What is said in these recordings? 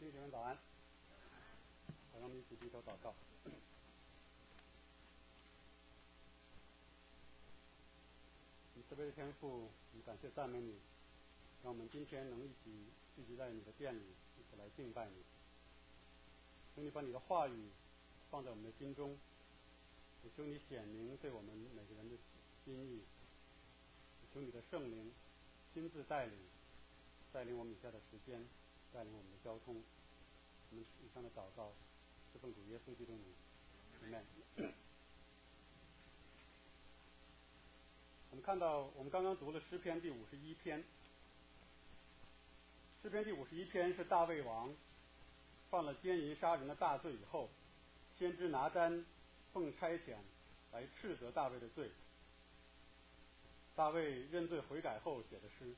弟兄姐妹早安，让我们一起低头祷告。慈悲的天父，我们感谢赞美你，让我们今天能一起聚集在你的殿里，一起来敬拜你。求你把你的话语放在我们的心中，也求你显明对我们每个人的心意，也求你的圣灵亲自带领我们以下的时间，带领我们的交通。我们以上的祷告是奉主耶稣基督名，Amen。我们看到，我们刚刚读了诗篇第51篇。诗篇第51篇是大卫王犯了奸淫杀人的大罪以后，先知拿单奉差遣来斥责大卫的罪。大卫认罪悔改后写的诗。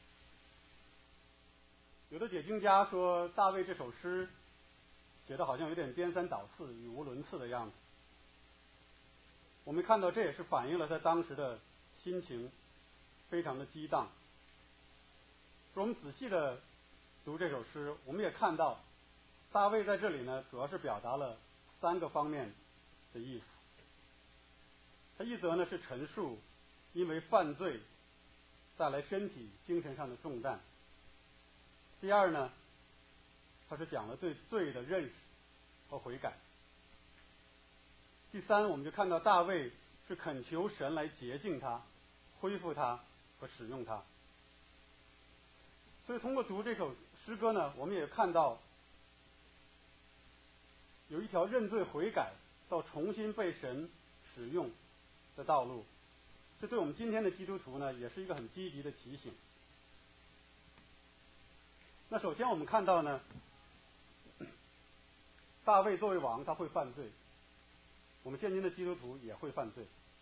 有的解经家说，大卫这首诗写的好像有点颠三倒四、语无伦次的样子。我们看到，这也是反映了他当时的心情非常的激荡。我们仔细的读这首诗，我们也看到大卫在这里呢，主要是表达了3个方面的意思。他一则呢是陈述因为犯罪带来身体精神上的重担，第二呢他是讲了对罪的认识和悔改，第三我们就看到大卫是恳求神来洁净他、恢复他和使用他。所以通过读这首诗歌呢，我们也看到有一条认罪悔改到重新被神使用的道路，这对我们今天的基督徒呢也是一个很积极的提醒。那首先我们看到呢，大卫作为王他会犯罪，我们现今的基督徒也会犯罪。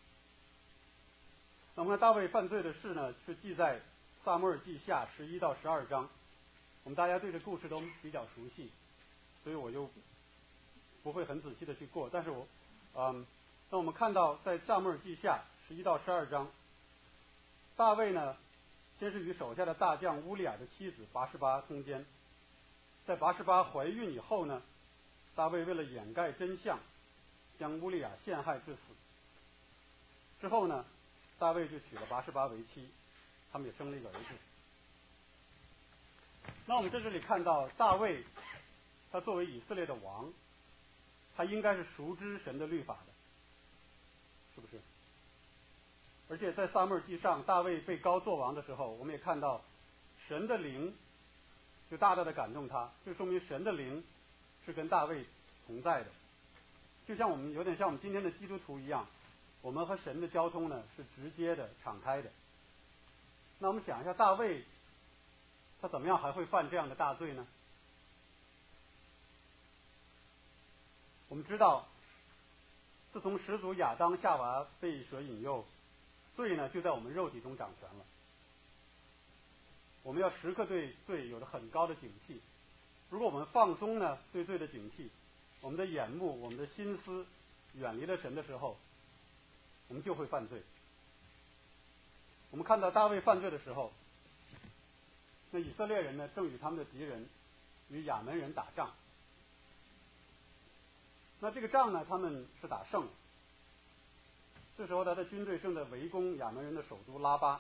那么大卫犯罪的事呢，是记在撒母耳记下11到12章，我们大家对这故事都比较熟悉，所以我就不会很仔细的去过。但是那我们看到在撒母耳记下11到12章，大卫呢先是与手下的大将乌利亚的妻子拔示巴通奸，在拔示巴怀孕以后呢，大卫为了掩盖真相，将乌利亚陷害致死。之后呢，大卫就娶了拔示巴为妻，他们也生了一个儿子。那我们在这里看到大卫他作为以色列的王，他应该是熟知神的律法的，是不是？而且在撒母耳记上，大卫被膏做王的时候，我们也看到神的灵就大大的感动他，就说明神的灵是跟大卫同在的。就像有点像我们今天的基督徒一样，我们和神的交通呢是直接的、敞开的。那我们想一下，大卫他怎么样还会犯这样的大罪呢？我们知道，自从始祖亚当夏娃被蛇引诱，罪呢就在我们肉体中掌权了。我们要时刻对罪有着很高的警惕。如果我们放松呢对罪的警惕，我们的眼目、我们的心思远离了神的时候，我们就会犯罪。我们看到大卫犯罪的时候，那以色列人呢正与他们的敌人与亚门人打仗。那这个仗呢他们是打胜了。这时候他的军队正在围攻亚门人的首都拉巴。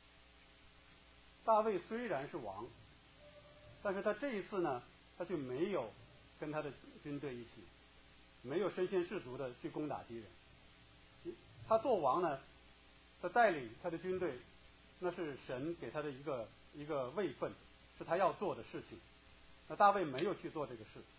大卫虽然是王，但是他这一次呢他就没有跟他的军队一起，没有身先士卒的去攻打敌人。他做王呢，他带领他的军队，那是神给他的一个位分，是他要做的事情。那大卫没有去做这个事。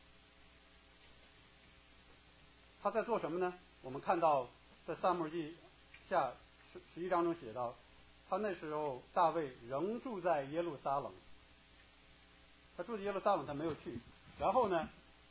他在做什么呢？我们看到在撒母耳记下11章中写到，他那时候大卫仍住在耶路撒冷。他住在耶路撒冷，他没有去。然后呢，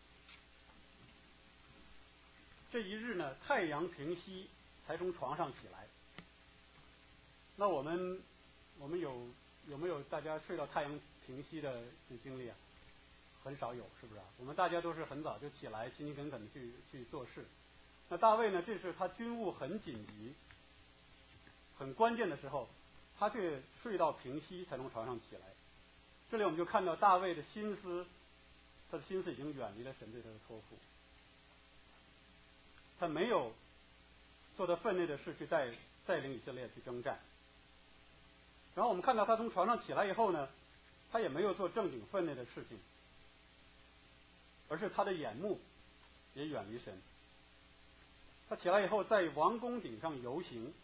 这一日呢，太阳平西才从床上起来。那我们有没有大家睡到太阳平西的经历啊？很少有，是不是啊？我们大家都是很早就起来，勤勤恳恳去做事。那大卫呢，这是他军务很紧急、很关键的时候，他却睡到平西才从床上起来。这里我们就看到大卫的心思他的心思已经远离了神对他的托付，他没有做他分内的事去带领以色列去征战。然后我们看到他从床上起来以后呢，他也没有做正经分内的事情，而是他的眼目也远离神。他起来以后在王宫顶上游行。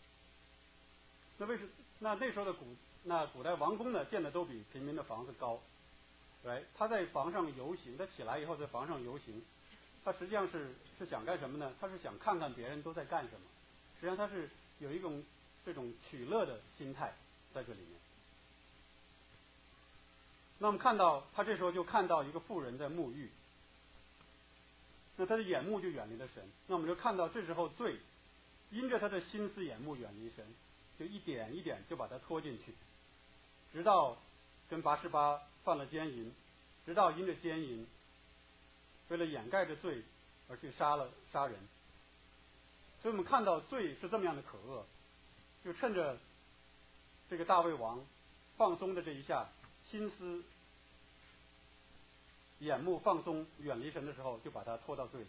那时候的古代王宫呢，建的都比平民的房子高。他在房上游行，他起来以后在房上游行，他实际上是想干什么呢？他是想看看别人都在干什么。实际上他是有一种这种取乐的心态在这里面。那我们看到他这时候就看到一个妇人在沐浴，那他的眼目就远离了神。那我们就看到这时候罪因着他的心思眼目远离神，就一点一点就把他拖进去，直到跟拔示巴犯了奸淫，直到因着奸淫为了掩盖着罪而去杀人。所以我们看到罪是这么样的可恶，就趁着这个大卫王放松的这一下，心思眼目放松远离神的时候，就把他拖到罪里。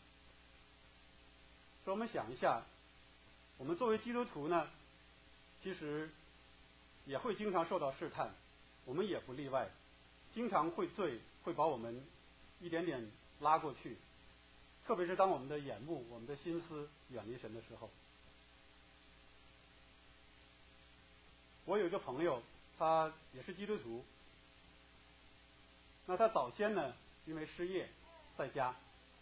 所以我们想一下，我们作为基督徒呢，其实也会经常受到试探，我们也不例外，经常罪会把我们一点点拉过去，特别是当我们的眼目我们的心思远离神的时候。我有一个朋友，他也是基督徒，那他早先呢因为失业在家，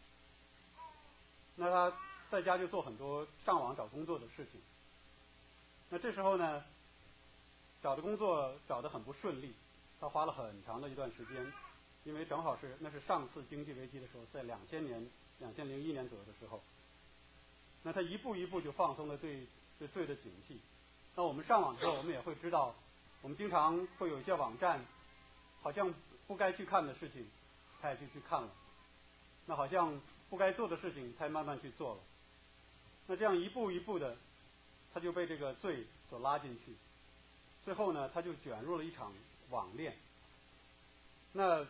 那他在家就做很多上网找工作的事情。那这时候呢，找的工作找得很不顺利，他花了很长的一段时间，因为正好那是上次经济危机的时候，在2001年左右的时候，那他一步一步就放松了对罪的警惕。那我们上网之后，我们也会知道，我们经常会有一些网站，好像不该去看的事情，他也去看了；那好像不该做的事情，他也慢慢去做了。那这样一步一步的，他就被这个罪所拉进去，最后呢，他就卷入了一场网恋。那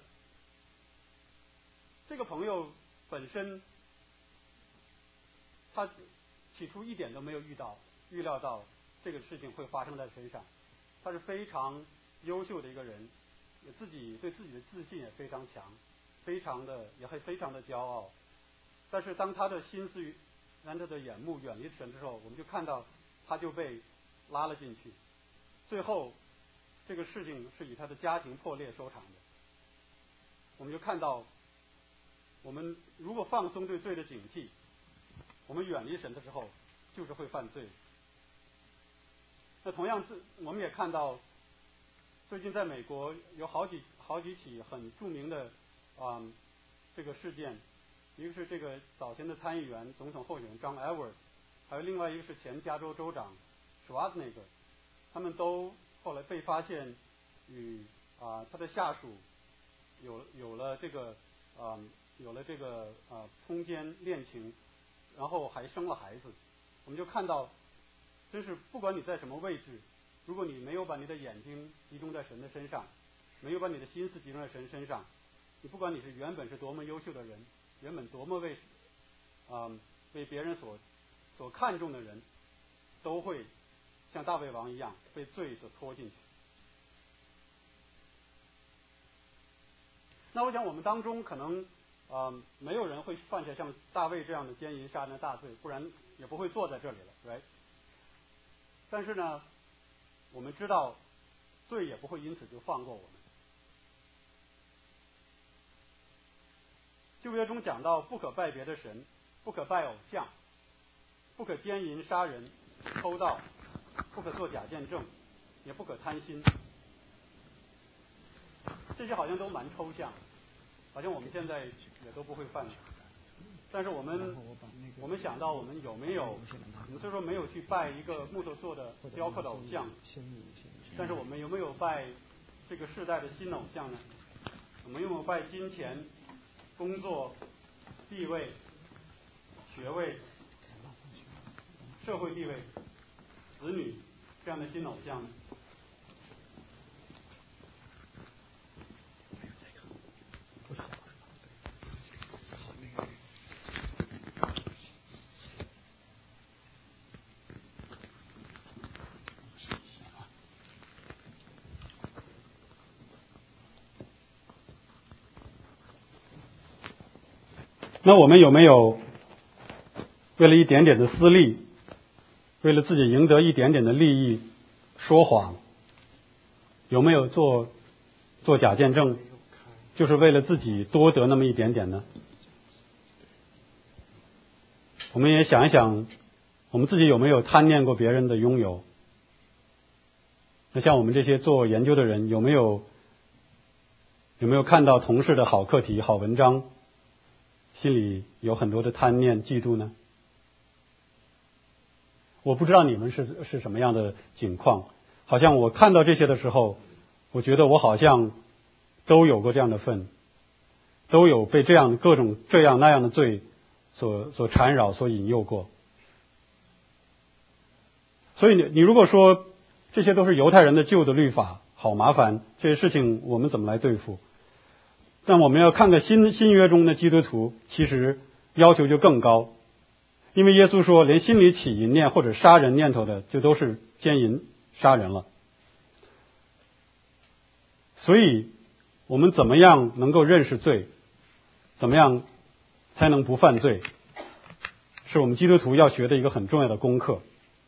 这个朋友本身，他起初一点都没有预料到这个事情会发生在身上。他是非常优秀的一个人，对自己的自信也非常强，也会非常的骄傲。但是当他的心思让他的眼目远离神之后，我们就看到他就被拉了进去。最后这个事情是以他的家庭破裂收场的。我们就看到，我们如果放松对罪的警惕，我们远离神的时候，就是会犯罪。那同样我们也看到，最近在美国有好几起很著名的这个事件，一个是这个早前的参议员、总统候选人 John Edwards， 还有另外一个是前加州州长 Schwarzenegger， 他们都后来被发现与他的下属有了这个通奸恋情，然后还生了孩子。我们就看到，真是不管你在什么位置，如果你没有把你的眼睛集中在神的身上，没有把你的心思集中在神身上，你不管你是原本是多么优秀的人，原本多么为别人所看重的人，都会像大卫王一样被罪所拖进去。那我想我们当中可能没有人会犯下像大卫这样的奸淫杀人的大罪，不然也不会坐在这里了 ，right？ 但是呢，我们知道罪也不会因此就放过我们。旧约中讲到，不可拜别的神，不可拜偶像，不可奸淫杀人、偷盗，不可作假见证，也不可贪心。这些好像都蛮抽象，好像我们现在也都不会犯。但是我们想到我们有没有，我们虽说没有去拜一个木头做的雕刻的偶像，但是我们有没有拜这个世代的新偶像呢？我们有没有拜金钱、工作、地位、学位、社会地位、子女这样的新偶像呢？ 那我们有没有为了一点点的私利，为了自己赢得一点点的利益说谎？有没有做假见证，就是为了自己多得那么一点点呢？我们也想一想，我们自己有没有贪念过别人的拥有？那像我们这些做研究的人，有没有看到同事的好课题、好文章，心里有很多的贪念、嫉妒呢？我不知道你们是什么样的境况，好像我看到这些的时候，我觉得我好像都有过这样的份，都有被这样各种这样那样的罪所缠绕、所引诱过。所以你如果说这些都是犹太人的旧的律法，好麻烦，这些事情我们怎么来对付？但我们要看看新约中的基督徒，其实要求就更高，因为耶稣说，连心里起淫念或者杀人念头的，就都是奸淫杀人了。所以我们怎么样能够认识罪，怎么样才能不犯罪，是我们基督徒要学的一个很重要的功课。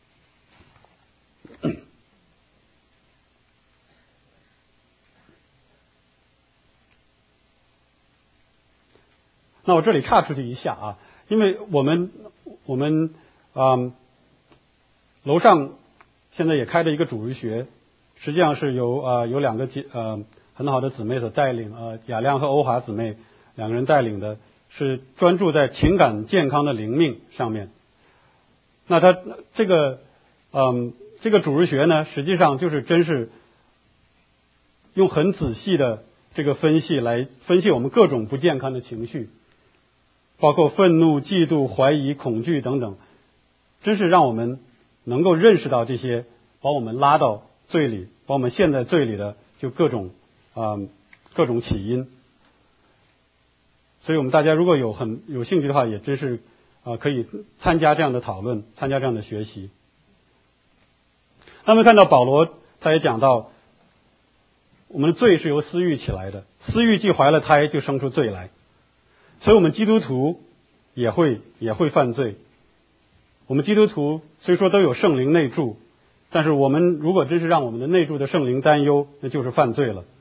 那我这里岔出去一下啊，因为我们楼上现在也开了一个主日学，实际上是有两个很好的姊妹所带领，雅亮和欧华姊妹两个人带领的，是专注在情感健康的灵命上面。那他这个主日学呢，实际上就是真是用很仔细的这个分析来分析我们各种不健康的情绪，包括愤怒、嫉妒、怀疑、恐惧等等，真是让我们能够认识到这些把我们拉到罪里，把我们陷在罪里的就各种起因。所以我们大家如果有兴趣的话，也真是可以参加这样的讨论，参加这样的学习。那么看到保罗他也讲到，我们的罪是由私欲起来的，私欲既怀了胎，就生出罪来。所以我们基督徒也会犯罪。我们基督徒虽说都有圣灵内住，但是我们如果真是让我们的内住的圣灵担忧，那就是犯罪了。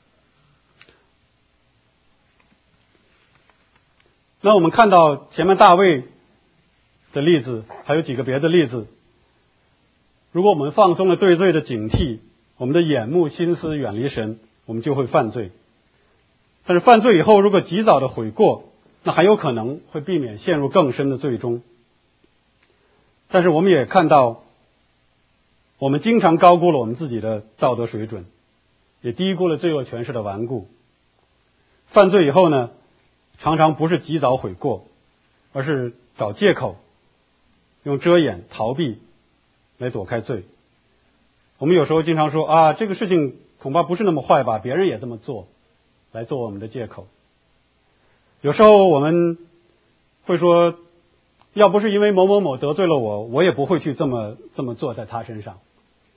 那我们看到前面大卫的例子，还有几个别的例子，如果我们放松了对罪的警惕，我们的眼目心思远离神，我们就会犯罪。但是犯罪以后，如果及早的悔过，那还有可能会避免陷入更深的罪中。但是我们也看到，我们经常高估了我们自己的道德水准，也低估了罪恶权势的顽固。犯罪以后呢，常常不是及早悔过，而是找借口，用遮掩、逃避来躲开罪。我们有时候经常说这个事情恐怕不是那么坏吧，别人也这么做，来做我们的借口。有时候我们会说，要不是因为某某某得罪了我，我也不会去这么做在他身上。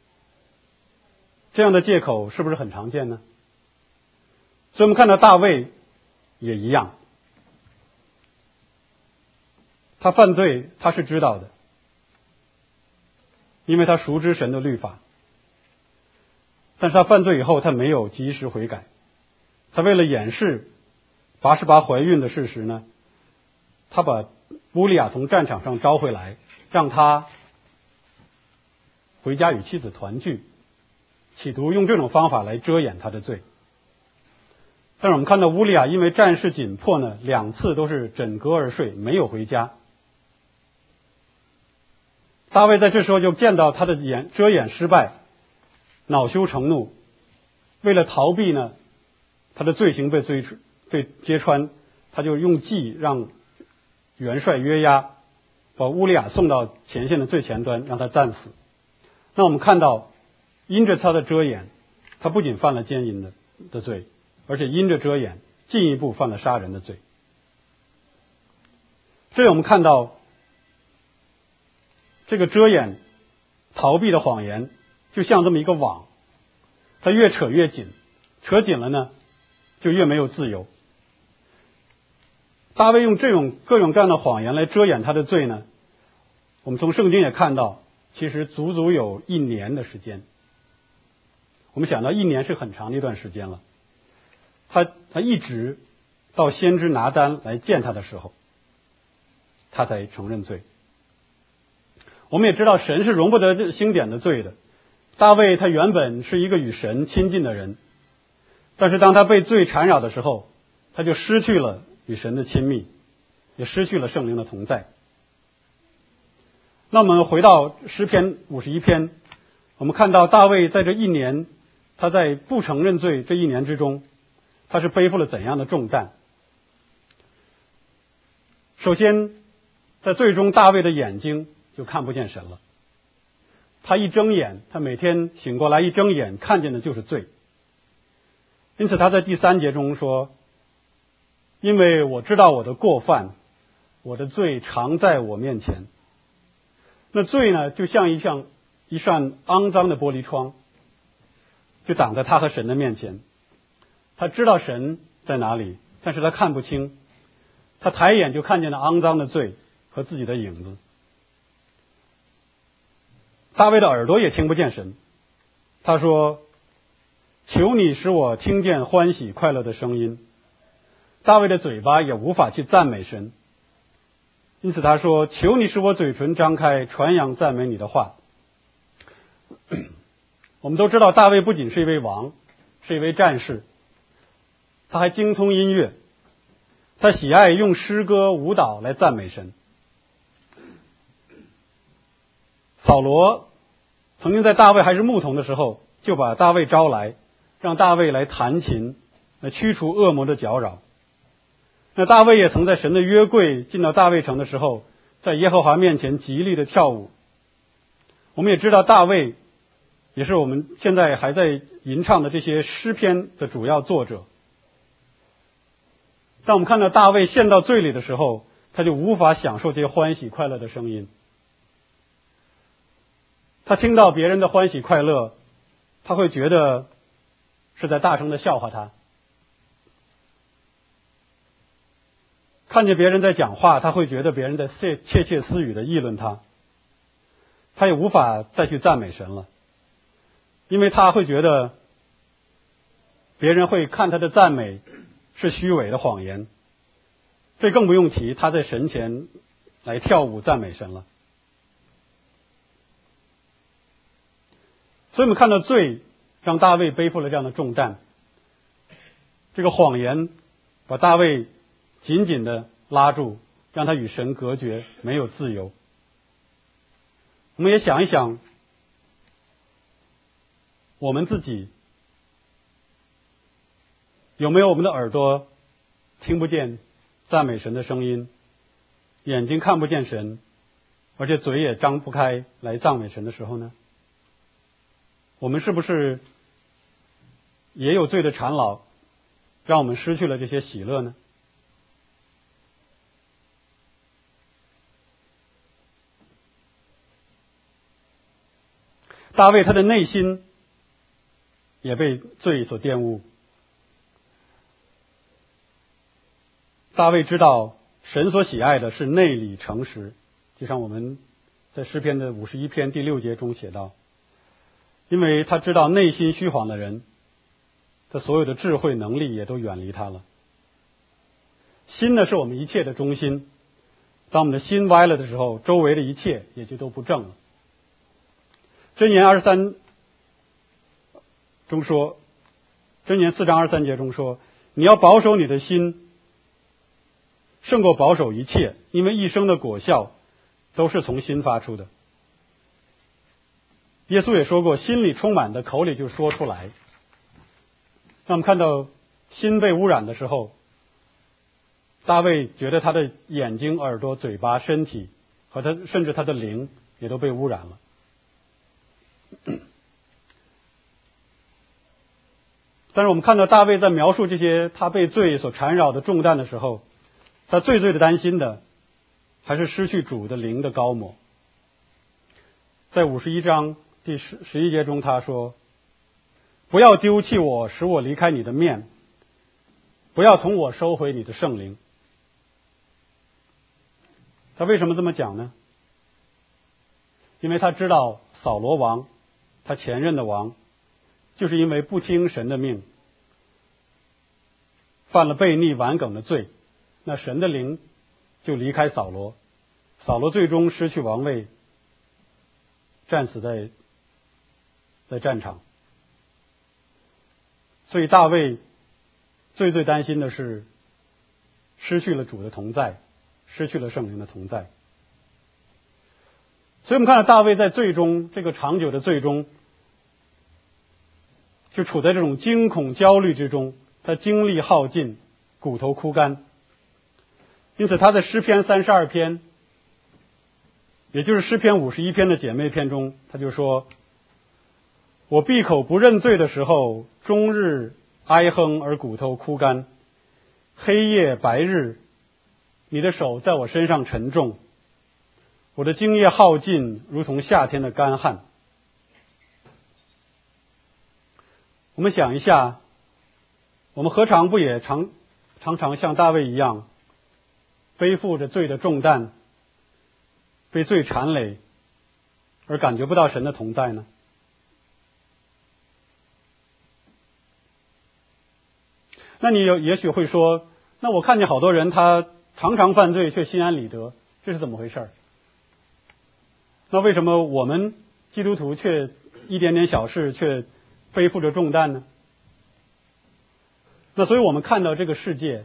这样的借口是不是很常见呢？所以我们看到大卫也一样，他犯罪他是知道的，因为他熟知神的律法。但是他犯罪以后，他没有及时悔改，他为了掩饰拔示巴怀孕的事实呢，他把乌利亚从战场上招回来，让他回家与妻子团聚，企图用这种方法来遮掩他的罪。但是我们看到乌利亚因为战事紧迫呢，2次都是枕戈而睡，没有回家。大卫在这时候就见到他的遮掩失败，恼羞成怒，为了逃避呢他的罪行被揭穿，他就用计让元帅约押把乌利亚送到前线的最前端，让他战死。那我们看到，因着他的遮掩，他不仅犯了奸淫的罪，而且因着遮掩进一步犯了杀人的罪。所以我们看到这个遮掩逃避的谎言就像这么一个网，它越扯越紧，扯紧了呢就越没有自由。 大卫用这种各种各样的谎言来遮掩他的罪呢，我们从圣经也看到，其实足足有1年的时间。我们想到1年是很长的一段时间了，他一直到先知拿单来见他的时候，他才承认罪。我们也知道神是容不得兴典的罪的。大卫他原本是一个与神亲近的人，但是当他被罪缠绕的时候，他就失去了与神的亲密，也失去了圣灵的同在。那我们回到诗篇51篇，我们看到大卫在这1年，他在不承认罪这1年之中，他是背负了怎样的重担。首先，在罪中大卫的眼睛就看不见神了。他一睁眼，他每天醒过来一睁眼看见的就是罪。因此他在第3节中说，因为我知道我的过犯，我的罪常在我面前。那罪呢，就像一扇肮脏的玻璃窗，就挡在他和神的面前。他知道神在哪里，但是他看不清，他抬眼就看见了肮脏的罪和自己的影子。大卫的耳朵也听不见神，他说，求你使我听见欢喜快乐的声音。大卫的嘴巴也无法去赞美神，因此他说，求你使我嘴唇张开，传扬赞美你的话。我们都知道大卫不仅是一位王，是一位战士，他还精通音乐，他喜爱用诗歌舞蹈来赞美神。扫罗曾经在大卫还是牧童的时候，就把大卫招来，让大卫来弹琴，来驱除恶魔的搅扰。那大卫也曾在神的约柜进到大卫城的时候，在耶和华面前极力的跳舞。我们也知道大卫也是我们现在还在吟唱的这些诗篇的主要作者。当我们看到大卫陷到罪里的时候，他就无法享受这些欢喜快乐的声音。他听到别人的欢喜快乐，他会觉得是在大声的笑话他。看见别人在讲话，他会觉得别人在窃窃私语的议论他。他也无法再去赞美神了，因为他会觉得别人会看他的赞美是虚伪的谎言。这更不用提他在神前来跳舞赞美神了。所以我们看到罪让大卫背负了这样的重担，这个谎言把大卫紧紧的拉住，让他与神隔绝，没有自由。我们也想一想，我们自己有没有我们的耳朵听不见赞美神的声音，眼睛看不见神，而且嘴也张不开来赞美神的时候呢？我们是不是也有罪的缠绕，让我们失去了这些喜乐呢？大卫他的内心也被罪所玷污。大卫知道神所喜爱的是内里诚实，就像我们在诗篇的51篇第6节中写到，因为他知道内心虚谎的人，他所有的智慧能力也都远离他了。心呢是我们一切的中心，当我们的心歪了的时候，周围的一切也就都不正了。箴言23中说，箴言4章23节中说，你要保守你的心，胜过保守一切，因为一生的果效都是从心发出的。耶稣也说过，心里充满的口里就说出来。那我们看到心被污染的时候，大卫觉得他的眼睛、耳朵、嘴巴、身体和他甚至他的灵也都被污染了。但是我们看到大卫在描述这些他被罪所缠绕的重担的时候，他最的担心的还是失去主的灵的膏抹。在51章第11节中他说，不要丢弃我，使我离开你的面，不要从我收回你的圣灵。 他为什么这么讲呢？因为他知道扫罗王，他前任的王，就是因为不听神的命，犯了悖逆顽梗的罪，那神的灵就离开扫罗，扫罗最终失去王位，战死在战场。所以大卫最担心的是失去了主的同在，失去了圣灵的同在。所以我们看到大卫在最终，这个长久的最终，就处在这种惊恐焦虑之中，他精力耗尽，骨头枯干。因此他在诗篇32篇，也就是诗篇51篇的姐妹篇中，他就说，我闭口不认罪的时候，终日哀哼而骨头枯干，黑夜白日，你的手在我身上沉重，我的精液耗尽，如同夏天的干旱。我们想一下，我们何尝不也常常像大卫一样，背负着罪的重担，被罪缠累，而感觉不到神的同在呢？那你也许会说，那我看见好多人他常常犯罪却心安理得，这是怎么回事？那为什么我们基督徒却一点点小事却背负着重担呢？那所以我们看到这个世界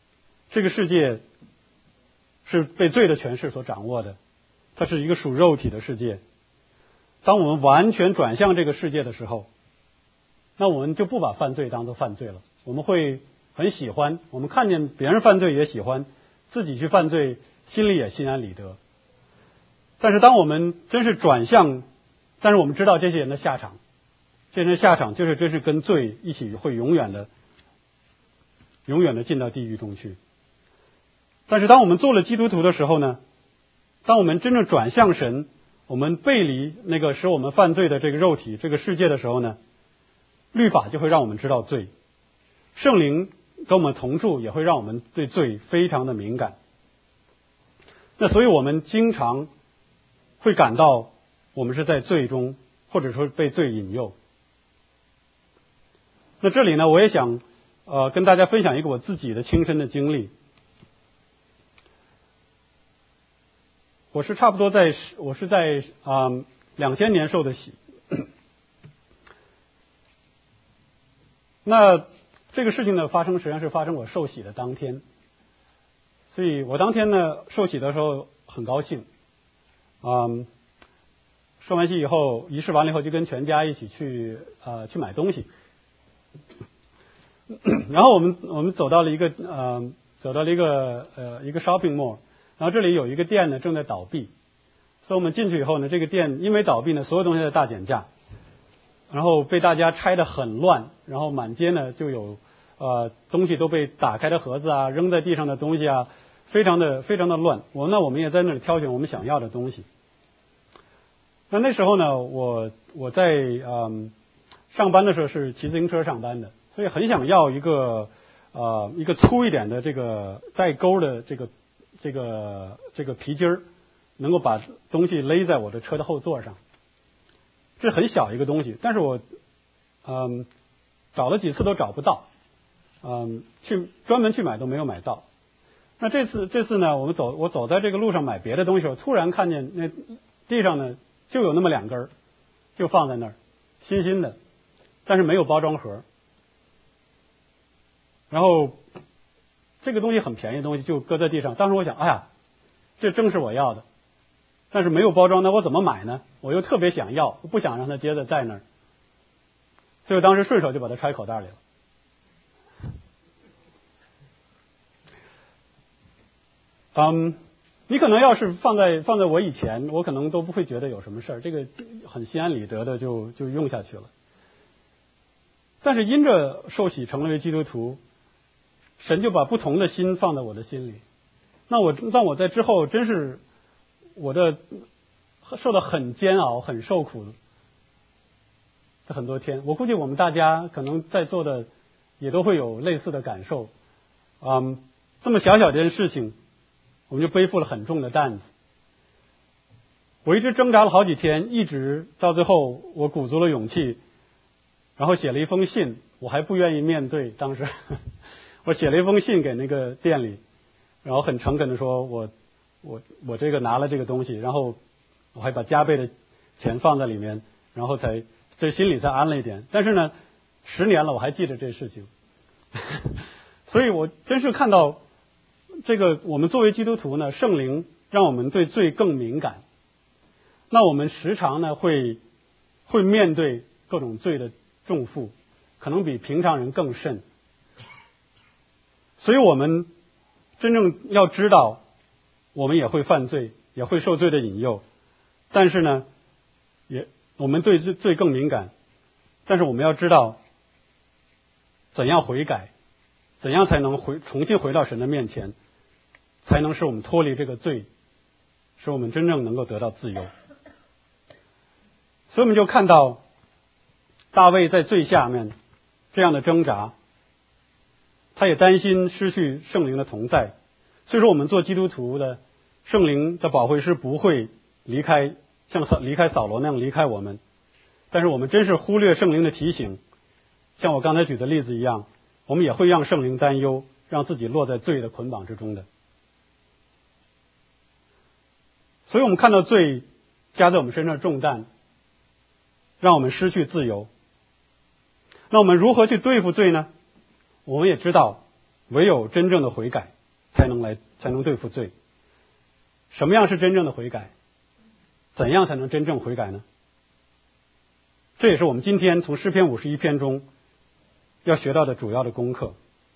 是被罪的权势所掌握的，它是一个属肉体的世界。当我们完全转向这个世界的时候，那我们就不把犯罪当作犯罪了，我们会很喜欢，我们看见别人犯罪也喜欢，自己去犯罪心里也心安理得。但是当我们真是转向，但是我们知道这些人的下场，这些人的下场就是真是跟罪一起会永远的进到地狱中去。但是当我们做了基督徒的时候呢，当我们真正转向神，我们背离那个使我们犯罪的这个肉体这个世界的时候呢，律法就会让我们知道罪，圣灵跟我们同住也会让我们对罪非常的敏感。那所以我们经常会感到我们是在罪中，或者说被罪引诱。那这里呢，我也想跟大家分享一个我自己的亲身的经历。我是差不多在2000年受的洗。那这个事情的发生实际上是发生我受洗的当天，所以我当天呢受洗的时候很高兴。受完洗以后，仪式完了以后，就跟全家一起去买东西。然后我们走到了一个 shopping mall， 然后这里有一个店呢正在倒闭，所以我们进去以后呢，这个店因为倒闭呢，所有东西在大减价，然后被大家拆得很乱，然后满街呢就有东西都被打开的盒子啊，扔在地上的东西啊，非常的乱。我们也在那里挑选我们想要的东西。那时候呢，我在上班的时候是骑自行车上班的，所以很想要一个粗一点的这个带钩的这个皮筋儿，能够把东西勒在我的车的后座上。这很小一个东西，但是我找了几次都找不到，专门去买都没有买到。那这次呢，我走在这个路上买别的东西的时候，突然看见那地上呢就有那么2根，就放在那儿，新新的，但是没有包装盒。然后这个东西很便宜的东西就搁在地上，当时我想，哎呀，这正是我要的，但是没有包装，那我怎么买呢？我又特别想要，不想让它接着在那儿，所以我当时顺手就把它揣口袋里了。你可能要是放在我以前，我可能都不会觉得有什么事儿，这个很心安理得的就用下去了。但是因着受洗成为基督徒，神就把不同的心放在我的心里。让我在之后真是受得很煎熬，很受苦的很多天。我估计我们大家可能在座的也都会有类似的感受。这么小小的件事情， 我们就背负了很重的担子。我一直挣扎了好几天，一直到最后我鼓足了勇气，然后写了一封信，我还不愿意面对。当时我写了一封信给那个店里，然后很诚恳的说我这个拿了这个东西，然后我还把加倍的钱放在里面，然后才这心里才安了一点。但是呢10年了我还记着这事情所以我真是看到这个，我们作为基督徒呢，圣灵让我们对罪更敏感，那我们时常呢会面对各种罪的重负，可能比平常人更甚。所以我们真正要知道，我们也会犯罪，也会受罪的引诱，但是呢我们对罪更敏感，但是我们要知道怎样悔改，怎样才能重新回到神的面前，才能使我们脱离这个罪，使我们真正能够得到自由。所以我们就看到大卫在罪下面这样的挣扎，他也担心失去圣灵的同在。所以说我们做基督徒的，圣灵的保惠师不会像离开扫罗那样离开我们，但是我们真是忽略圣灵的提醒，像我刚才举的例子一样，我们也会让圣灵担忧，让自己落在罪的捆绑之中的。所以我们看到罪加在我们身上的重担，让我们失去自由。那我们如何去对付罪呢？我们也知道，唯有真正的悔改才能对付罪。什么样是真正的悔改？怎样才能真正悔改呢？这也是我们今天从诗篇51篇中要学到的主要的功课。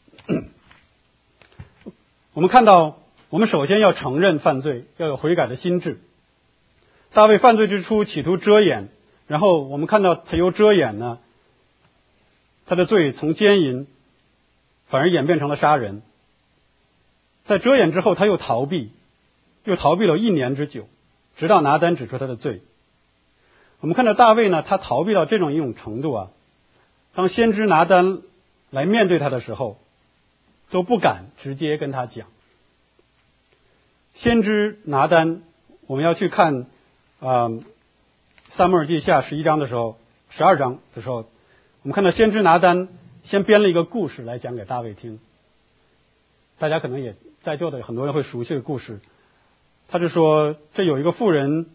我们看到，我们首先要承认犯罪，要有悔改的心智。大卫犯罪之初企图遮掩，然后我们看到他由遮掩呢，他的罪从奸淫反而演变成了杀人。在遮掩之后他又逃避了1年之久，直到拿单指出他的罪。我们看到大卫呢，他逃避到这种一种程度啊，当先知拿单来面对他的时候，都不敢直接跟他讲。先知拿单，我们要去看撒母耳记下12章的时候，我们看到先知拿单先编了一个故事来讲给大卫听。大家可能也在座的很多人会熟悉的故事。他就说，这有一个妇人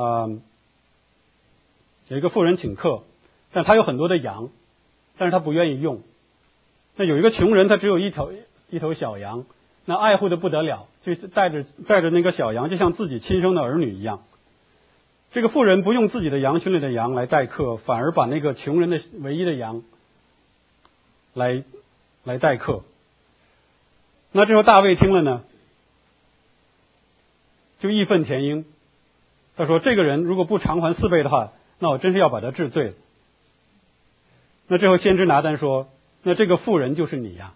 请客，但他有很多的羊，但是他不愿意用。那有一个穷人，他只有一头小羊，那爱护的不得了，就带着那个小羊，就像自己亲生的儿女一样。这个妇人不用自己的羊群里的羊来待客，反而把那个穷人的唯一的羊来待客。那这时候大卫听了呢，就义愤填膺。他说，这个人如果不偿还4倍的话，那我真是要把他治罪了。那这时候先知拿单说，那这个妇人就是你呀。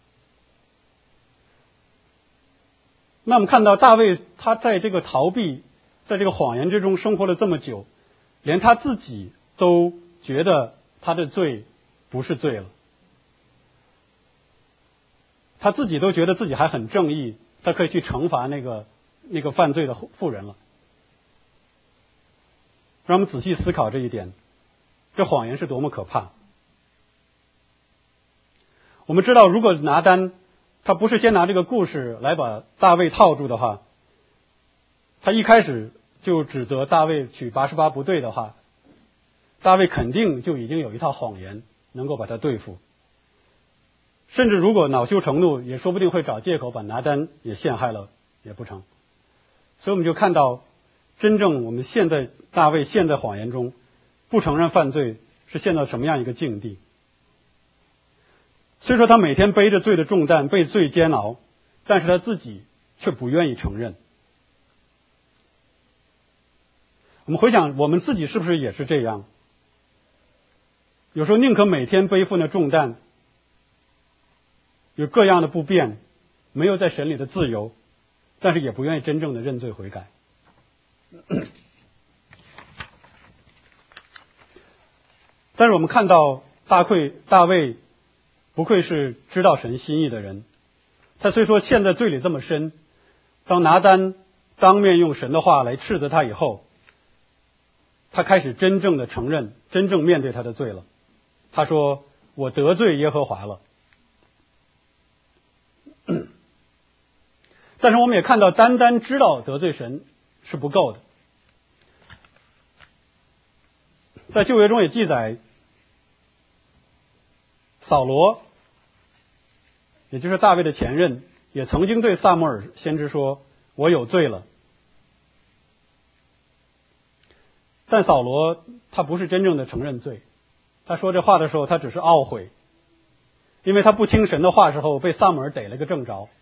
那我们看到大卫他在这个逃避，在这个谎言之中生活了这么久，连他自己都觉得他的罪不是罪了，他自己都觉得自己还很正义，他可以去惩罚那个犯罪的妇人了。让我们仔细思考这一点，这谎言是多么可怕。我们知道，如果拿单他不是先拿这个故事来把大卫套住的话，他一开始就指责大卫娶拔示巴不对的话，大卫肯定就已经有一套谎言能够把他对付。甚至如果恼羞成怒，也说不定会找借口把拿单也陷害了也不成。所以我们就看到，真正我们大卫陷在谎言中，不承认犯罪，是陷到什么样一个境地。虽说他每天背着罪的重担，被罪煎熬，但是他自己却不愿意承认。我们回想我们自己是不是也是这样？有时候宁可每天背负那重担，有各样的不便，没有在神里的自由，但是也不愿意真正的认罪悔改。但是我们看到大卫不愧是知道神心意的人，他虽说陷在罪里这么深， 当拿单当面用神的话来斥责他以后，他开始真正的承认，真正面对他的罪了。他说：“我得罪耶和华了。”但是我们也看到，单单知道得罪神是不够的。在旧约中也记载，扫罗，也就是大卫的前任，也曾经对撒母耳先知说：“我有罪了。”但扫罗他不是真正的承认罪，他说这话的时候，他只是懊悔，因为他不听神的话时候被撒母耳逮了个正着。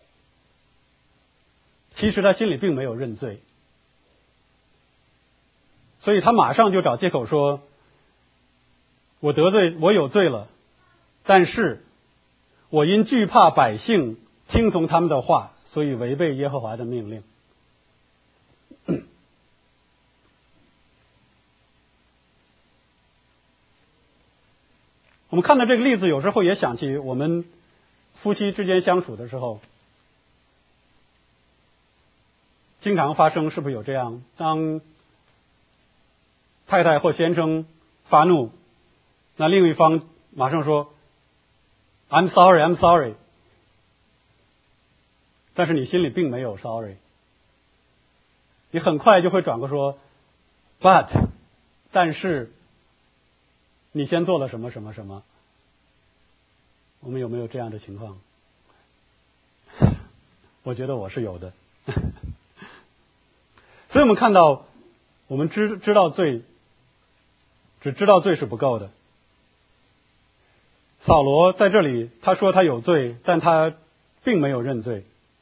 其实他心里并没有认罪，所以他马上就找借口说：“我有罪了，但是我因惧怕百姓听从他们的话，所以违背耶和华的命令。”我们看到这个例子，有时候也想起我们夫妻之间相处的时候，经常发生，是不是有这样？当太太或先生发怒，那另一方马上说 "I'm sorry, I'm sorry"， 但是你心里并没有 sorry， 你很快就会转过说 "But"， 但是你先做了什么什么什么。我们有没有这样的情况？我觉得我是有的。所以我们看到，我们知道罪，只知道罪是不够的。扫罗在这里他说他有罪，但他并没有认罪，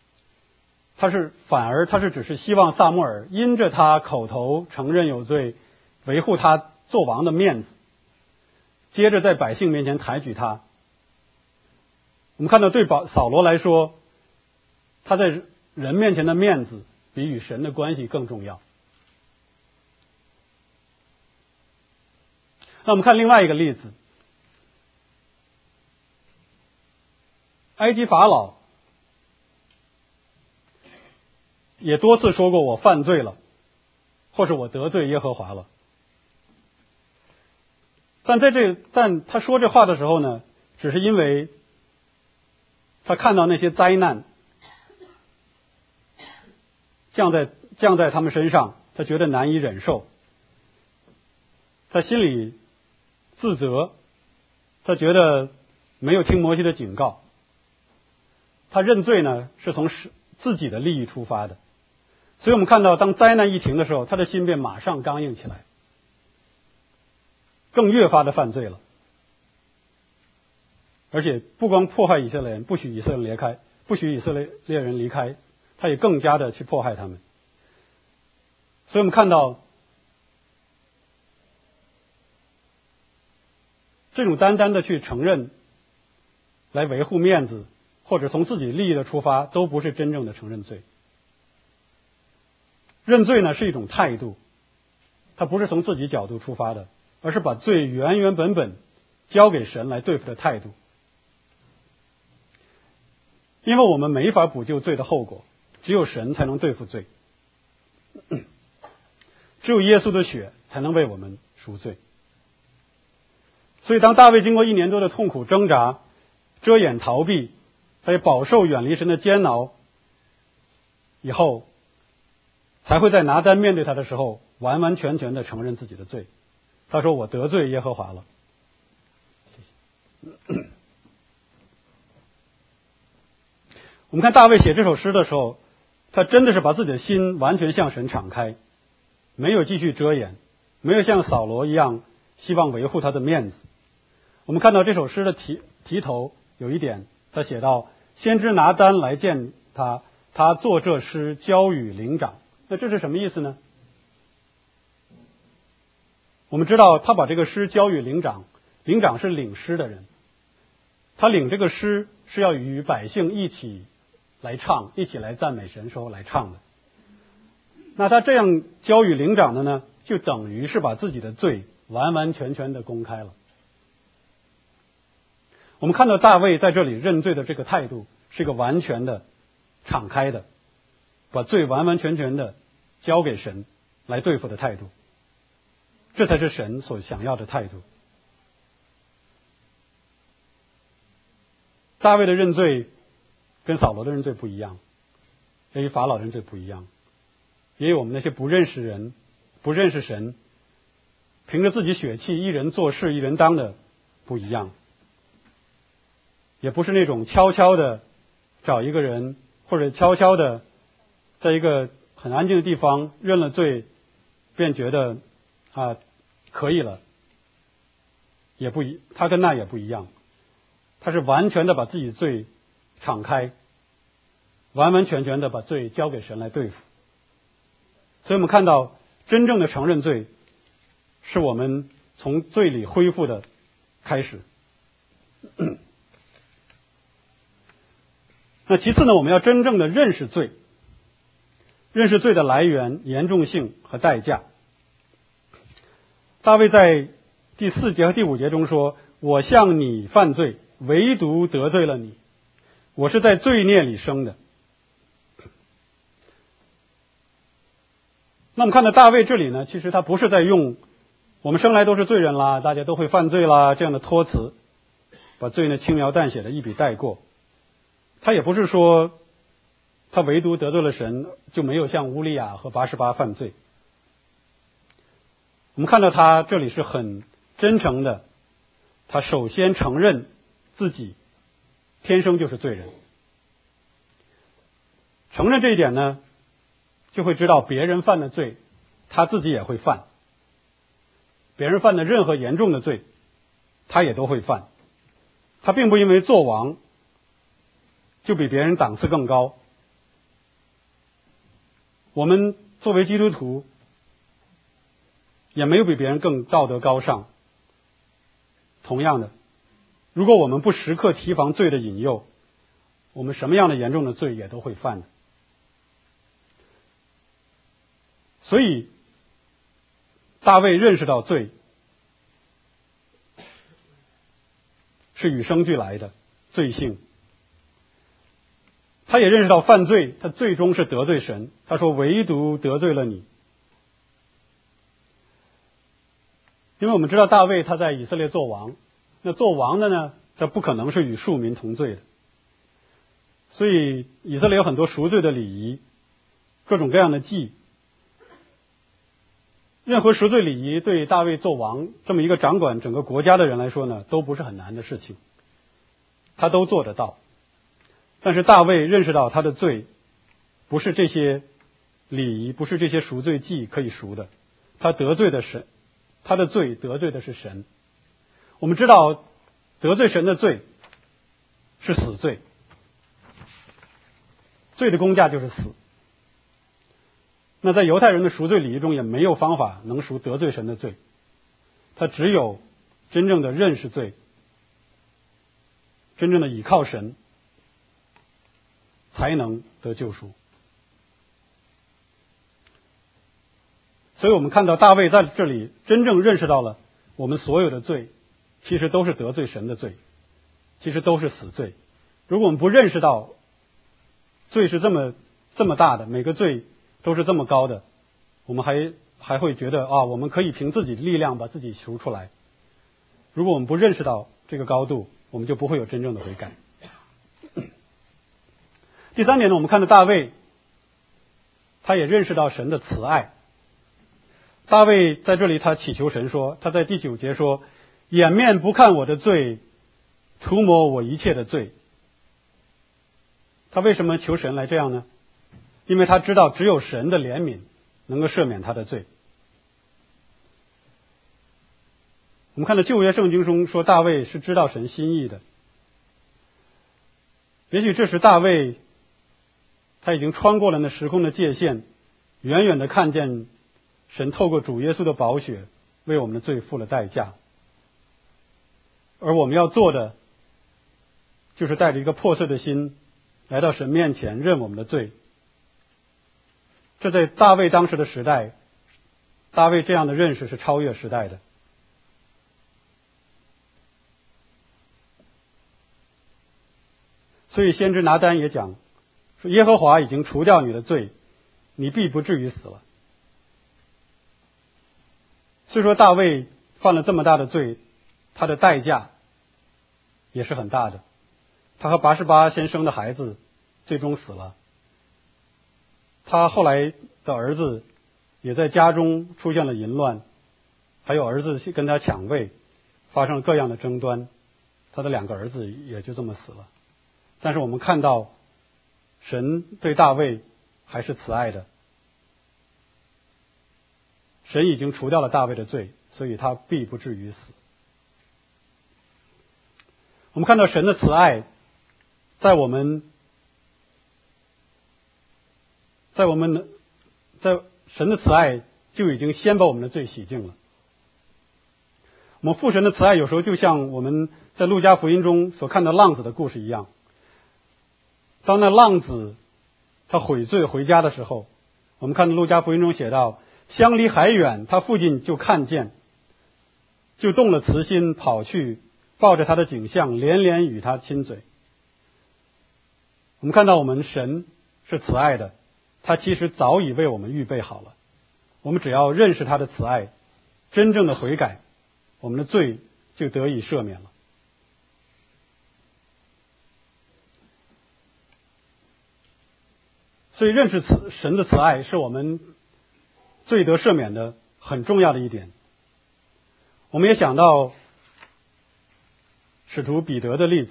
反而只是希望撒母耳因着他口头承认有罪，维护他做王的面子，接着在百姓面前抬举他。我们看到对扫罗来说，他在人面前的面子比与神的关系更重要。那我们看另外一个例子，埃及法老也多次说过我犯罪了，或是我得罪耶和华了。但他说这话的时候呢，只是因为他看到那些灾难降在他们身上，他觉得难以忍受，他心里自责，他觉得没有听摩西的警告，他认罪呢是从自己的利益出发的。所以我们看到，当灾难一停的时候，他的心便马上刚硬起来，更越发的犯罪了。而且不光迫害以色列人，不许以色列人离开，他也更加的去迫害他们。所以我们看到，这种单单的去承认来维护面子，或者从自己利益的出发，都不是真正的承认罪。认罪呢是一种态度，它不是从自己角度出发的，而是把罪原原本本交给神来对付的态度。因为我们没法补救罪的后果，只有神才能对付罪，只有耶稣的血才能为我们赎罪。所以当大卫经过1年多的痛苦挣扎、遮掩逃避，他也饱受远离神的煎熬以后，才会在拿单面对他的时候完完全全的承认自己的罪。他说：“我得罪耶和华了。”谢谢。我们看大卫写这首诗的时候，他真的是把自己的心完全向神敞开，没有继续遮掩，没有像扫罗一样希望维护他的面子。我们看到这首诗的题头有一点，他写到：先知拿单来见他，他作这诗交与灵长。那这是什么意思呢？我们知道他把这个诗交与灵长，灵长是领诗的人，他领这个诗是要与百姓一起来唱，一起来赞美神时候来唱的。那他这样交与灵长的呢，就等于是把自己的罪完完全全的公开了。我们看到大卫在这里认罪的这个态度是一个完全的敞开的， 把罪完完全全的交给神来对付的态度，这才是神所想要的态度。大卫的认罪跟扫罗的认罪不一样，也与法老认罪不一样，也有我们那些不认识人、不认识神，凭着自己血气一人做事一人当的不一样，也不是那种悄悄的找一个人，或者悄悄的在一个很安静的地方认了罪，便觉得可以了，他跟那也不一样，他是完全的把自己罪敞开，完完全全的把罪交给神来对付。所以我们看到真正的承认罪是我们从罪里恢复的开始。那其次呢，我们要真正的认识罪，认识罪的来源、严重性和代价。大卫在第4节和第5节中说，我向你犯罪，唯独得罪了你，我是在罪孽里生的。那我们看到大卫这里呢，其实他不是在用我们生来都是罪人啦，大家都会犯罪啦这样的托词，把罪呢轻描淡写的一笔带过。他也不是说他唯独得罪了神，就没有像乌利亚和拔示巴犯罪。我们看到他这里是很真诚的，他首先承认自己天生就是罪人。承认这一点呢，就会知道别人犯的罪他自己也会犯，别人犯的任何严重的罪他也都会犯。他并不因为做王就比别人档次更高。我们作为基督徒也没有比别人更道德高尚。同样的，如果我们不时刻提防罪的引诱，我们什么样的严重的罪也都会犯的。所以大卫认识到罪是与生俱来的罪性，他也认识到犯罪他最终是得罪神，他说唯独得罪了你。因为我们知道大卫他在以色列做王，那做王的呢，他不可能是与庶民同罪的，所以以色列有很多赎罪的礼仪，各种各样的祭。任何赎罪礼仪对大卫做王这么一个掌管整个国家的人来说呢，都不是很难的事情，他都做得到。但是大卫认识到他的罪不是这些礼仪，不是这些赎罪祭可以赎的，他得罪的神，他的罪得罪的是神。我们知道得罪神的罪是死罪，罪的工价就是死。那在犹太人的赎罪礼仪中也没有方法能赎得罪神的罪，他只有真正的认识罪，真正的倚靠神，才能得救赎。所以我们看到大卫在这里真正认识到了我们所有的罪其实都是得罪神的罪，其实都是死罪。如果我们不认识到罪是这么大的，每个罪都是这么高的，我们还会觉得我们可以凭自己的力量把自己赎出来。如果我们不认识到这个高度，我们就不会有真正的悔改。第3点呢，我们看到大卫他也认识到神的慈爱。大卫在这里他祈求神说，他在第9节说，掩面不看我的罪，涂抹我一切的罪。他为什么求神来这样呢？因为他知道只有神的怜悯能够赦免他的罪。我们看到旧约圣经中说大卫是知道神心意的，也许这时大卫他已经穿过了那时空的界限，远远的看见神透过主耶稣的宝血为我们的罪付了代价，而我们要做的就是带着一个破碎的心来到神面前认我们的罪。这在大卫当时的时代，大卫这样的认识是超越时代的。所以先知拿单也讲说，耶和华已经除掉你的罪， 你必不至于死了。虽说大卫犯了这么大的罪，他的代价也是很大的。他和拔示巴先生的孩子最终死了，他后来的儿子也在家中出现了淫乱，还有儿子跟他抢位，发生了各样的争端，他的2个儿子也就这么死了。但是我们看到神对大卫还是慈爱的，神已经除掉了大卫的罪，所以他必不至于死。我们看到神的慈爱在神的慈爱就已经先把我们的罪洗净了。我们父神的慈爱有时候就像我们在路加福音中所看到浪子的故事一样，当那浪子他悔罪回家的时候，我们看到路加福音中写到，相离还远，他父亲就看见，就动了慈心，跑去抱着他的颈项，连连与他亲嘴。我们看到我们神是慈爱的，他其实早已为我们预备好了，我们只要认识他的慈爱，真正的悔改，我们的罪就得以赦免了。所以认识神的慈爱是我们罪得赦免的很重要的一点。我们也想到使徒彼得的例子，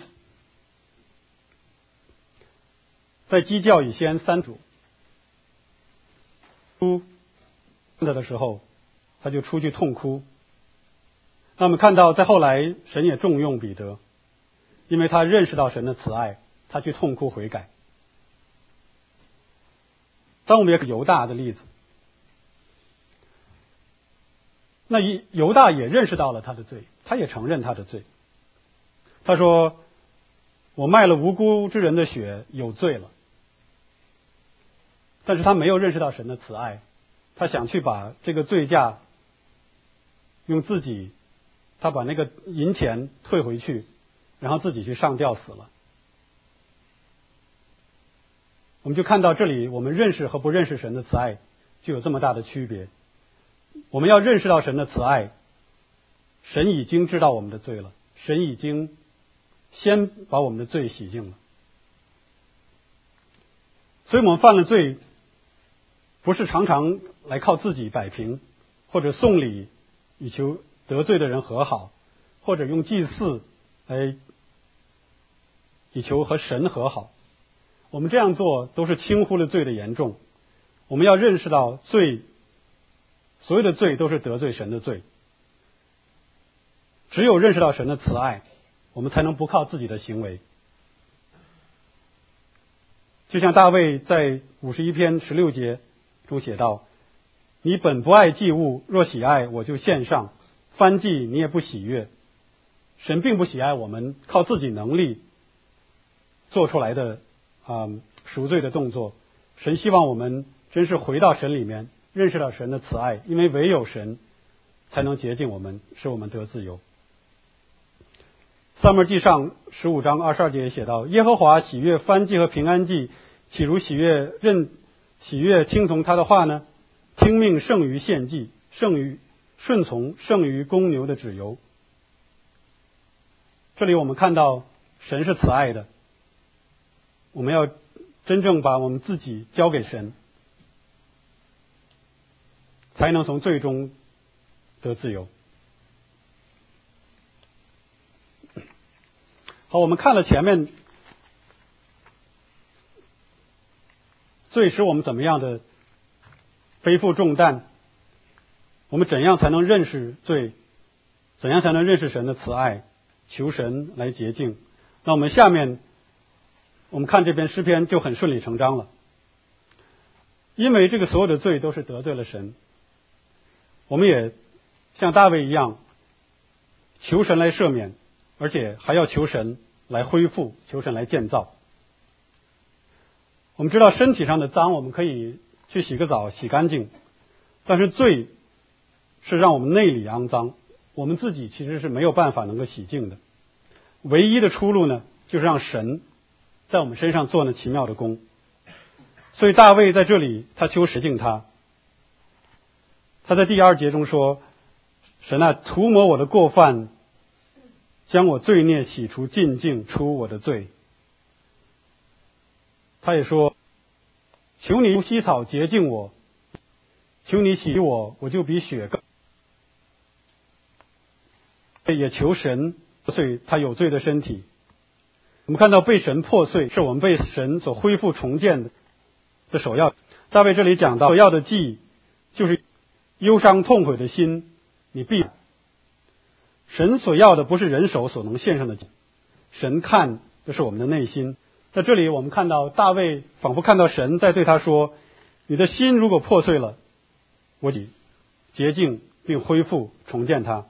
在鸡叫以先3主出的时候，他就出去痛哭。那我们看到在后来神也重用彼得，因为他认识到神的慈爱，他去痛哭悔改。当我们也有犹大的例子，那犹大也认识到了他的罪，他也承认他的罪。他说，我卖了无辜之人的血，有罪了。但是他没有认识到神的慈爱，他想去把这个罪价用他把那个银钱退回去，然后自己去上吊死了。我们就看到这里，我们认识和不认识神的慈爱就有这么大的区别。我们要认识到神的慈爱，神已经知道我们的罪了，神已经先把我们的罪洗净了。所以我们犯了罪，不是常常来靠自己摆平，或者送礼以求得罪的人和好，或者用祭祀来以求和神和好。我们这样做都是轻忽了罪的严重。我们要认识到罪，所有的罪都是得罪神的罪。只有认识到神的慈爱，我们才能不靠自己的行为。就像大卫在51篇16节中写道，你本不爱祭物，若喜爱，我就献上；燔祭你也不喜悦。神并不喜爱我们靠自己能力做出来的赎罪的动作。神希望我们真是回到神里面，认识到神的慈爱，因为唯有神才能洁净我们，使我们得自由。撒母耳记上15章22节写道，耶和华喜悦燔祭和平安祭，岂如喜悦听从他的话呢？听命胜于献祭，顺从胜于公牛的脂油。这里我们看到神是慈爱的，我们要真正把我们自己交给神，才能从罪中得自由。好，我们看了前面罪使我们怎么样的背负重担，我们怎样才能认识罪，怎样才能认识神的慈爱，求神来洁净。那我们下面我们看这篇诗篇就很顺理成章了，因为这个所有的罪都是得罪了神，我们也像大卫一样求神来赦免，而且还要求神来恢复，求神来建造。我们知道身体上的脏我们可以去洗个澡洗干净，但是罪是让我们内里肮脏，我们自己其实是没有办法能够洗净的。唯一的出路呢，就是让神在我们身上做那奇妙的工。 所以大卫在这里他求神洁净他。他在第2节中说：神啊，涂抹我的过犯，将我罪孽洗除净净，除我的罪。他也说：求你用稀草洁净我，求你洗我，我就比雪更。也求神破碎他有罪的身体。我们看到被神破碎，是我们被神所恢复重建的首要。大卫这里讲到，所要的祭就是忧伤痛悔的心，你必神所要的不是人手所能献上的祭，神看的是我们的内心。在这里我们看到大卫仿佛看到神在对他说：你的心如果破碎了，我洁净并恢复重建它。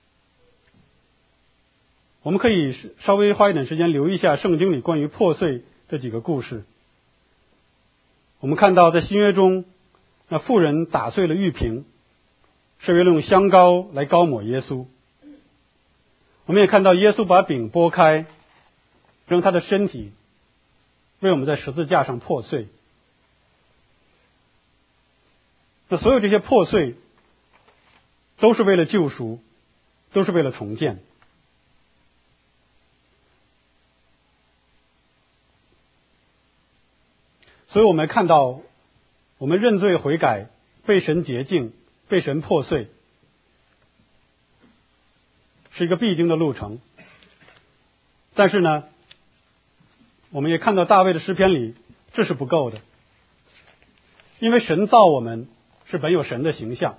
我们可以稍微花一点时间留意一下圣经里关于破碎这几个故事。我们看到在新约中，那妇人打碎了玉瓶，是为了用香膏来膏抹耶稣。我们也看到耶稣把饼拨开，让他的身体为我们在十字架上破碎。那所有这些破碎都是为了救赎，都是为了重建。所以我们看到，我们认罪悔改，被神洁净，被神破碎，是一个必经的路程。但是呢，我们也看到大卫的诗篇里，这是不够的。因为神造我们是本有神的形象，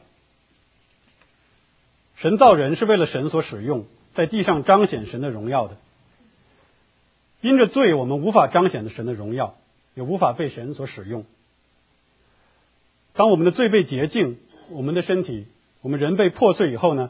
神造人是为了神所使用，在地上彰显神的荣耀的。因着罪，我们无法彰显神的荣耀，也无法被神所使用。当我们的罪被洁净，我们的身体，我们人被破碎以后呢，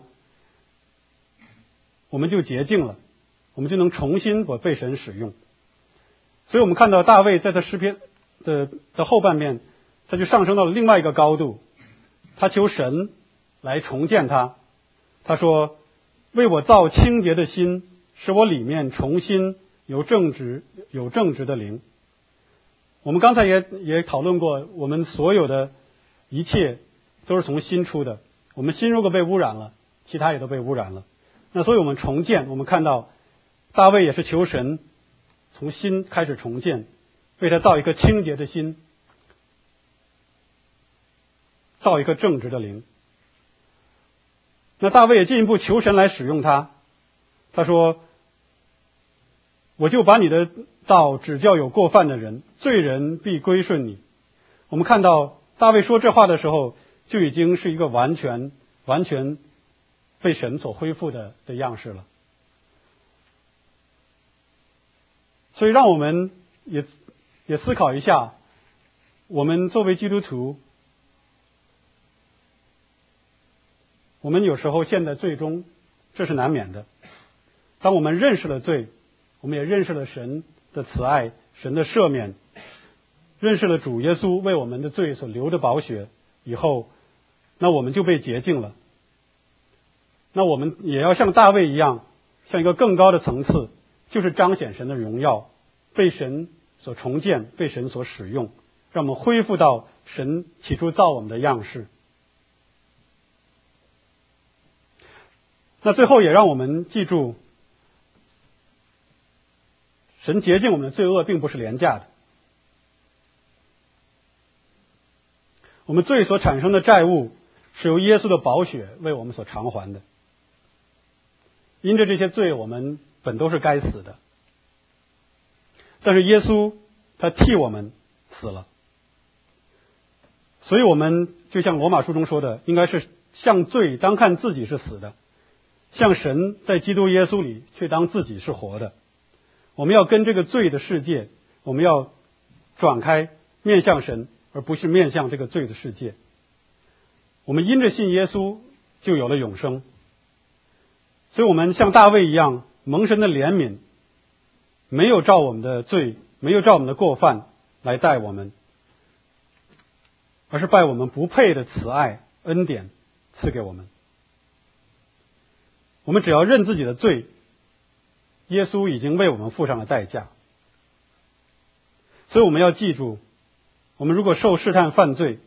我们就洁净了，我们就能重新被神使用。所以我们看到大卫在他诗篇的后半面，他就上升到了另外一个高度，他求神来重建他。他说：为我造清洁的心，使我里面重新有正直的灵。我们刚才也讨论过，我们所有的一切都是从心出的。我们心如果被污染了，其他也都被污染了。那所以我们重建，我们看到大卫也是求神从心开始重建，为他造一颗清洁的心，造一颗正直的灵。那大卫也进一步求神来使用他，他说：我就把你的道指教有过犯的人，罪人必归顺你。我们看到大卫说这话的时候，就已经是一个完全被神所恢复的样式了。所以让我们也思考一下，我们作为基督徒，我们有时候陷在罪中，这是难免的。当我们认识了罪，我们也认识了神的慈爱，神的赦免，认识了主耶稣为我们的罪所流的宝血以后，那我们就被洁净了。那我们也要像大卫一样，像一个更高的层次，就是彰显神的荣耀，被神所重建，被神所使用，让我们恢复到神起初造我们的样式。那最后也让我们记住，神洁净我们的罪恶并不是廉价的。我们罪所产生的债务是由耶稣的宝血为我们所偿还的。因着这些罪，我们本都是该死的，但是耶稣他替我们死了。所以我们就像罗马书中说的，应该是向罪当看自己是死的，向神在基督耶稣里却当自己是活的。我们要跟这个罪的世界，我们要转开，面向神，而不是面向这个罪的世界。我们因着信耶稣就有了永生。所以我们像大卫一样，蒙神的怜悯，没有照我们的罪，没有照我们的过犯来待我们，而是拜我们不配的慈爱恩典赐给我们。我们只要认自己的罪，耶稣已经为我们付上了代价。所以我们要记住， 我们如果受试探犯罪，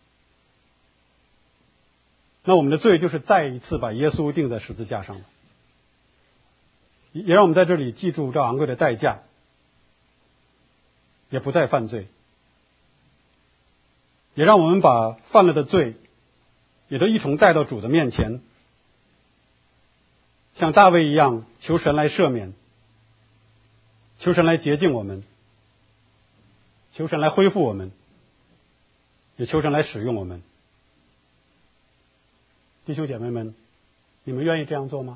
那我们的罪就是再一次把耶稣钉在十字架上了。也让我们在这里记住这昂贵的代价，也不再犯罪，也让我们把犯了的罪也都一同带到主的面前，像大卫一样求神来赦免，求神来洁净我们，求神来恢复我们，也求神来使用我们。弟兄姐妹们，你们愿意这样做吗？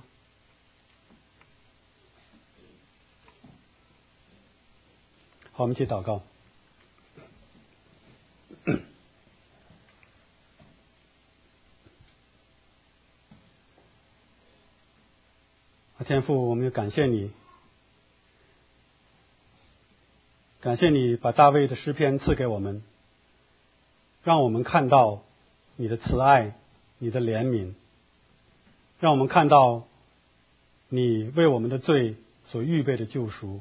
好，我们一起祷告。天父，我们感谢你，感谢你把大卫的诗篇赐给我们，让我们看到你的慈爱，你的怜悯，让我们看到你为我们的罪所预备的救赎，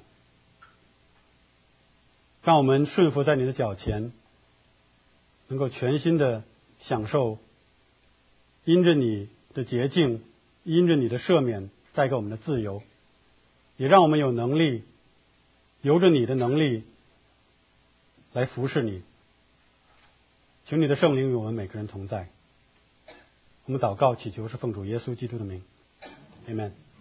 让我们顺服在你的脚前，能够全心的享受因着你的洁净，因着你的赦免带给我们的自由，也让我们有能力由着你的能力来服侍你。求你的圣灵与我们每个人同在。我们祷告祈求是奉主耶稣基督的名， Amen。